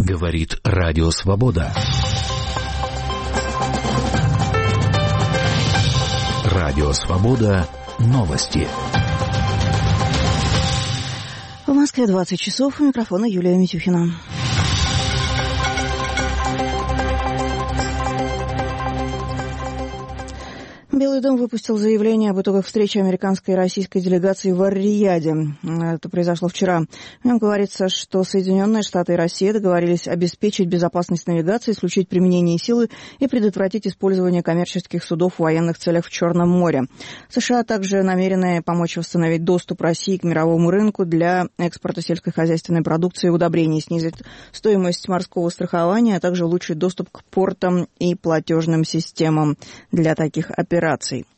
Говорит Радио Свобода. Радио Свобода. Новости. В Москве 20 часов. У микрофона Юлия Митюхина. Белый дом выпустил заявление об итогах встречи американской и российской делегаций в Ар-Рияде. Это произошло вчера. В нем говорится, что Соединенные Штаты и Россия договорились обеспечить безопасность навигации, исключить применение силы и предотвратить использование коммерческих судов в военных целях в Черном море. США также намерены помочь восстановить доступ России к мировому рынку для экспорта сельскохозяйственной продукции и удобрений, снизить стоимость морского страхования, а также улучшить доступ к портам и платежным системам для таких операций.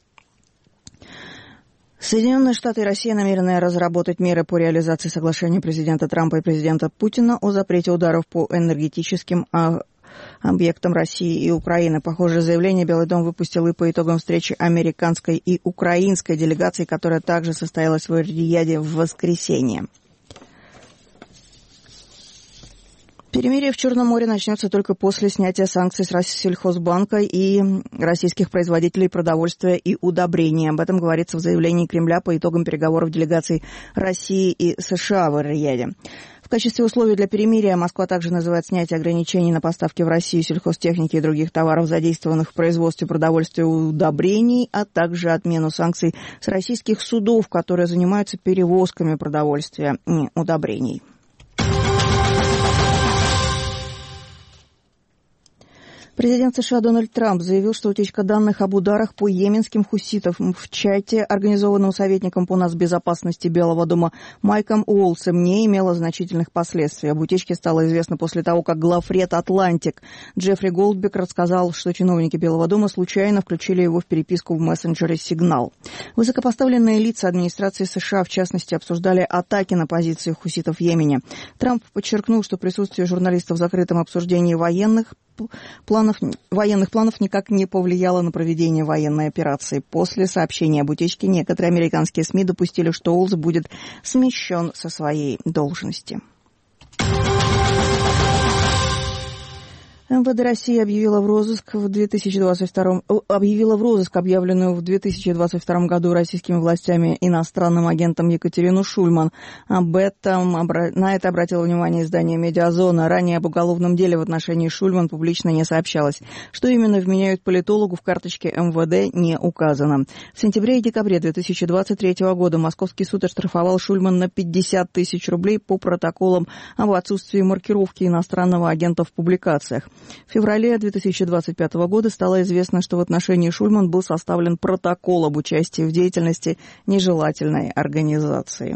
Соединенные Штаты и Россия намерены разработать меры по реализации соглашения президента Трампа и президента Путина о запрете ударов по энергетическим объектам России и Украины. Похожее заявление Белый дом выпустил и по итогам встречи американской и украинской делегаций, которая также состоялась в Ар-Рияде в воскресенье. Перемирие в Черном море начнется только после снятия санкций с Россельхозбанка и российских производителей продовольствия и удобрений. Об этом говорится в заявлении Кремля по итогам переговоров делегаций России и США в Ар-Рияде. В качестве условий для перемирия Москва также называет снятие ограничений на поставки в Россию сельхозтехники и других товаров, задействованных в производстве продовольствия и удобрений, а также отмену санкций с российских судов, которые занимаются перевозками продовольствия и удобрений. Президент США Дональд Трамп заявил, что утечка данных об ударах по йеменским хуситам в чате, организованном советником по нацбезопасности Белого дома Майком Уолсом, не имела значительных последствий. Об утечке стало известно после того, как главред «Атлантик» Джеффри Голдберг рассказал, что чиновники Белого дома случайно включили его в переписку в мессенджере «Сигнал». Высокопоставленные лица администрации США, в частности, обсуждали атаки на позиции хуситов в Йемене. Трамп подчеркнул, что присутствие журналистов в закрытом обсуждении военных планов никак не повлияло на проведение военной операции. После сообщения об утечке некоторые американские СМИ допустили, что Уолс будет смещен со своей должности. МВД России объявила в розыск объявленную в 2022 году российскими властями иностранным агентом Екатерину Шульман. На это обратило внимание издание «Медиазона». Ранее об уголовном деле в отношении Шульман публично не сообщалось. Что именно вменяют политологу в карточке МВД, не указано. В сентябре и декабре 2023 года Московский суд оштрафовал Шульман на 50 тысяч рублей по протоколам об отсутствии маркировки иностранного агента в публикациях. В феврале 2025 года стало известно, что в отношении Шульман был составлен протокол об участии в деятельности нежелательной организации.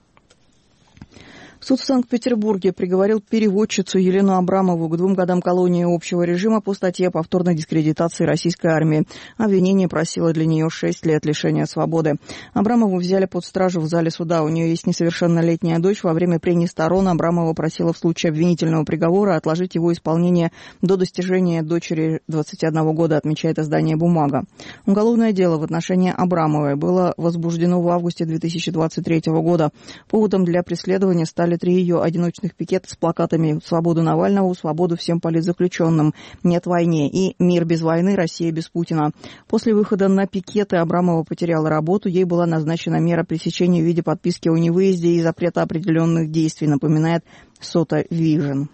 Суд в Санкт-Петербурге приговорил переводчицу Елену Абрамову к 2 годам колонии общего режима по статье о повторной дискредитации российской армии. Обвинение просило для нее 6 лет лишения свободы. Абрамову взяли под стражу в зале суда. У нее есть несовершеннолетняя дочь. Во время прений сторон Абрамова просила в случае обвинительного приговора отложить его исполнение до достижения дочери 21 года, отмечает издание «Бумага». Уголовное дело в отношении Абрамовой было возбуждено в августе 2023 года. Поводом для преследования стали 3 ее одиночных пикета с плакатами «Свободу Навального», «Свободу всем политзаключенным», «Нет войне» и «Мир без войны, Россия без Путина». После выхода на пикеты Абрамова потеряла работу. Ей была назначена мера пресечения в виде подписки о невыезде и запрета определенных действий, напоминает Сота Вижн.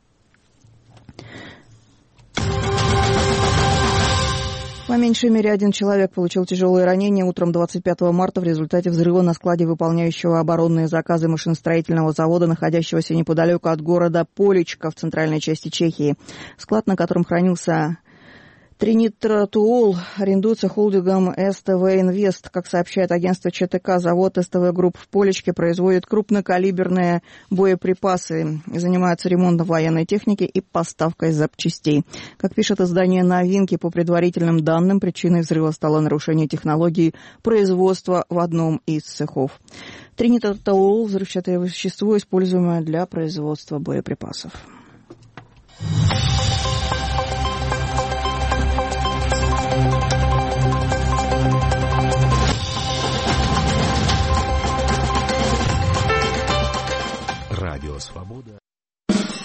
По меньшей мере 1 человек получил тяжелые ранения утром 25 марта в результате взрыва на складе выполняющего оборонные заказы машиностроительного завода, находящегося неподалеку от города Поличка в центральной части Чехии. Склад, на котором хранился тринитратуол, арендуется холдингом СТВ Инвест. Как сообщает агентство ЧТК, завод СТВ Групп в Поличке производит крупнокалиберные боеприпасы, занимается ремонтом военной техники и поставкой запчастей. Как пишет издание «Новинки», по предварительным данным, причиной взрыва стало нарушение технологии производства в одном из цехов. Тринитратуол – взрывчатое вещество, используемое для производства боеприпасов.